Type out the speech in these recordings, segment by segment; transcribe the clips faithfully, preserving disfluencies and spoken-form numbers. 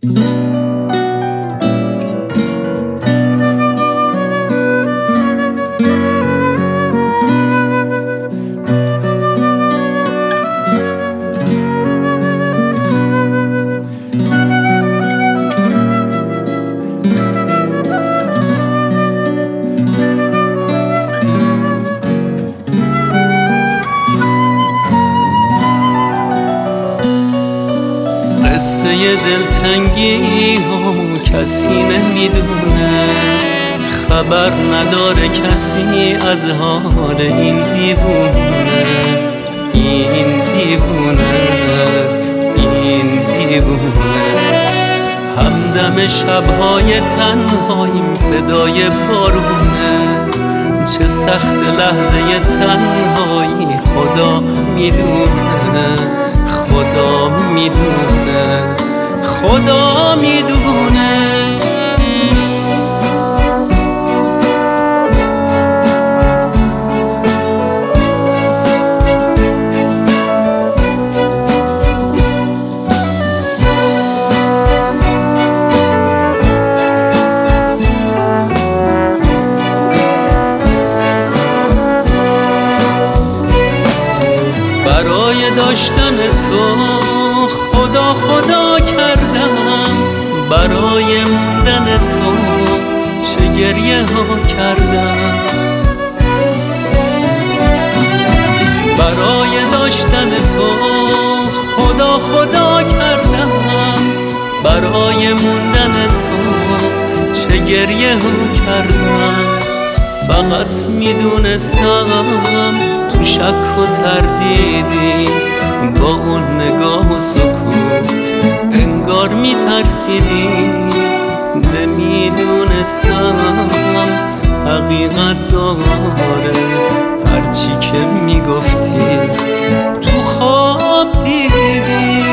قصه دلتنگی همو کسی نمیدونه، خبر نداره کسی از حال این دیوونه. این دیوونه این دیوونه همدم شبهای تنهاییم، صدای بارونه. چه سخت لحظه تنهایی خدا میدونه، خدا میدونه، خدا میدونه. برای داشتن تو خدا خدا کردم، برای موندن تو چه گریه ها کردم. برای داشتن تو خدا خدا کردم، برای موندن تو چه گریه ها کردم. فقط میدونستم تو شک و تردیدی، با اون نگاه و سکوت انگار میترسیدی. نمیدونستم حقیقت داره هرچی که میگفتی تو خواب دیدی.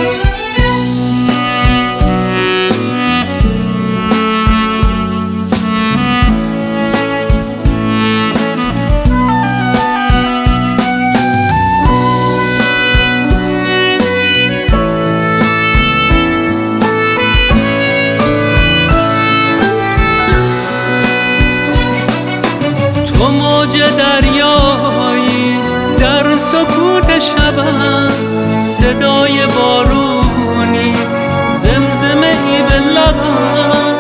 تو موج دریایی در سکوت شبم، صدای بارونی زمزمه ای به لبم.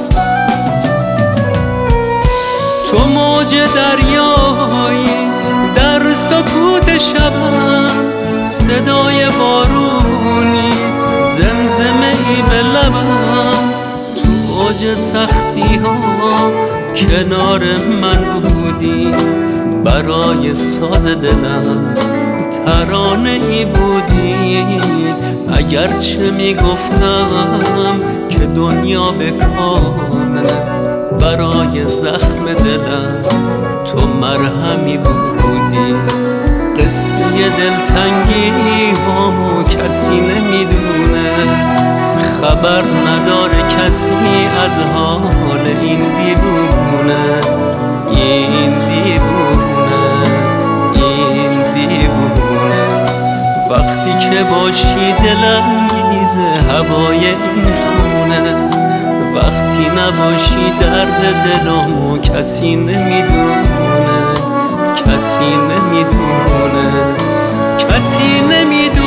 تو موج دریایی در سکوت شبم، صدای بارونی زمزمه ای به لبم. تو اوج سختی ها کنار من بودی، برای ساز دلم ترانه ای بودی. اگرچه میگفتم که دنیا به کامه، برای زخم دلم تو مرهمی بودی. قصه دلتنگی همو کسی نمیدونه، خبر نداره کسی از حال این دیوونه. این دیوونه این دیوونه وقتی که باشی دلانگیز هوای این خونه، وقتی نباشی درد دلمو کسی نمیدونه، کسی نمیدونه، کسی نمیدونه.